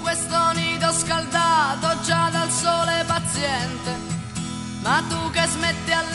questo nido scaldato già dal sole paziente, ma tu che smetti alle